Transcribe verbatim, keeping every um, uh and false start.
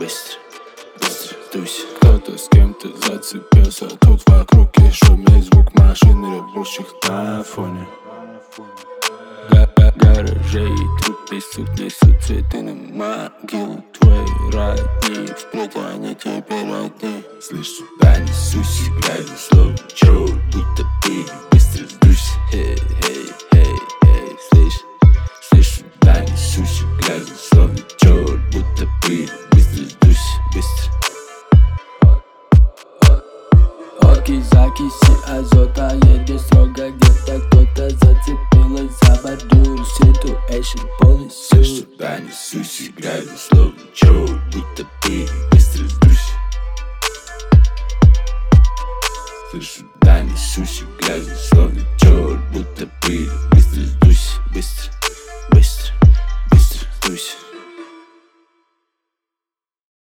быстро, быстро дусь. Кто-то с кем-то зацепился, тут вокруг и шумит звук машин, ревущих на фоне гаражей и труп несут, несут цветы на могилу. Твои родни, впредь они теперь одни. Слышь, сюда несусь, играю слово черт, будто пыль, быстро сдусь. Эй, эй, эй, эй, слышь, слышь, сюда несусь, играю слово черт, будто пыль, быстро сдусь, быстро. Окись, закиси азота, едет строго